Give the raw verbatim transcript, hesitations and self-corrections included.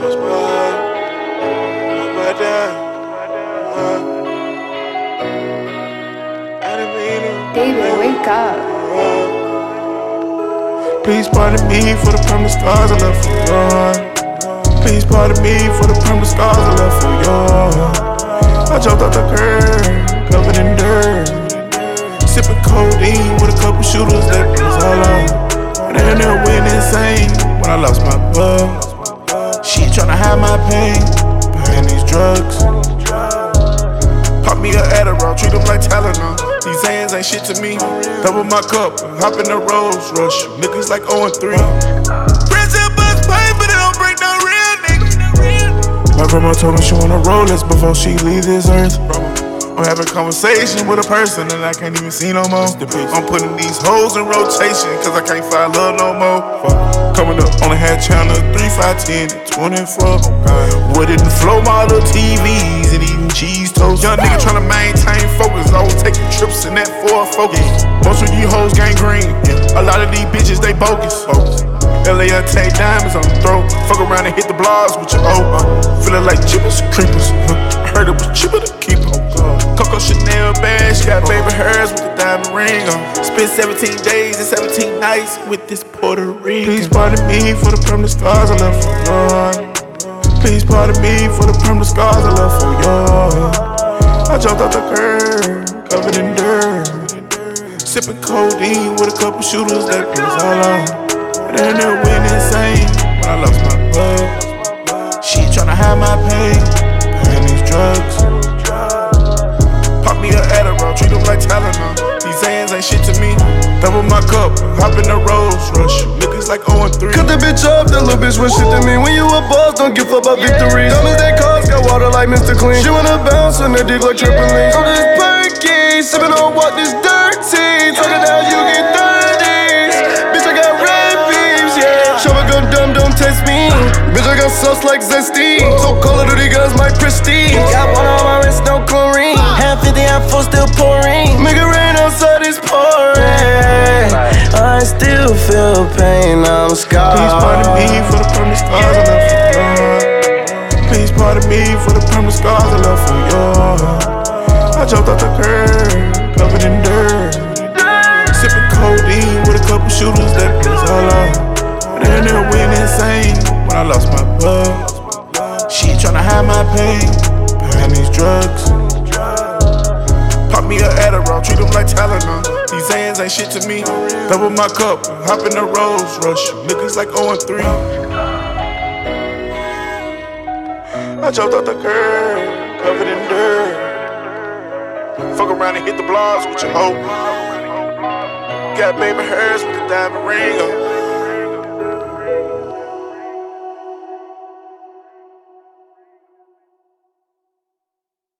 lost my heart, lost my dad. I didn't mean it. David, wake up. Please pardon me for the permanent scars I left for you. Please pardon me for the permanent scars I left for you. I jumped off the curb, covered in dirt, sipping codeine with a couple shooters that was all on. And then they went insane when I lost my bug. She tryna hide my pain behind these drugs. Pop me a Adderall, treat them like Tylenol. These hands ain't shit to me. Double my cup, hop in the Rolls Rush. Niggas like oh and three. Friendship bus pain, but it don't break down real niggas. My grandma told me she wanna roll this before she leave this earth. I'm having conversation with a person that I can't even see no more. I'm putting these hoes in rotation, cause I can't find love no more. Coming up, only had channel three, five, ten, and twenty-four. Wooden flow model T Vs and eating cheese toast. Young nigga tryna maintain focus, always taking trips in that Ford Focus. Most of these hoes gang green, a lot of these bitches they bogus. L A take diamonds on the throat. Fuck around and hit the blogs with your O. Feeling like jibbers, creepers. I heard it was cheaper to keep them. Coco Chanel bag, she got baby hers with the diamond ring on. Spent seventeen days and seventeen nights with this Puerto Rican. Please pardon me for the permanent scars I left for you. Please pardon me for the permanent scars I left for you. I jumped off the curb, covered in dirt, sipping codeine with a couple shooters that was all on. And then they went insane when I lost my bug. She tryna hide my pain behind these drugs. Pop me a Adderall, treat them like Tylenol. These hands ain't shit to me. Double my cup, hop in the Rolls Rush. Niggas like oh and three. Cut that bitch up, that little bitch was shit to me. When you a boss, don't give up about victories. Diamonds that cost, got water like Mister Clean. She wanna bounce on that dick like trampoline. On this perky, sippin' on what this dirty. Talking how you get thirties. Bitch, I got red beams, yeah. Show a gun dumb, don't test me. Bitch, I got sauce like zesty. So Call of Duty guns, my prestige. Got one on my wrist, no chlorine. Half fifty, half full, still pouring. Make it rain outside, it's pouring. I still feel pain, I'm scarred. Please pardon me for the permanent scars I left for you. Please pardon me for the permanent scars I left for you. I jumped off the curb, covered in dirt, sipping codeine with a couple shooters that was all on. And then they went insane when I lost my bug. She tryna hide my pain behind these drugs. Pop me a Adderall, treat them like Tylenol. These hands ain't shit to me. Double my cup, hop in the Rolls Rush. Niggas like oh and three. I jumped off the curb, covered in dirt. Fuck around and hit the blogs with your hoe. Got baby hers with the diamond ring on.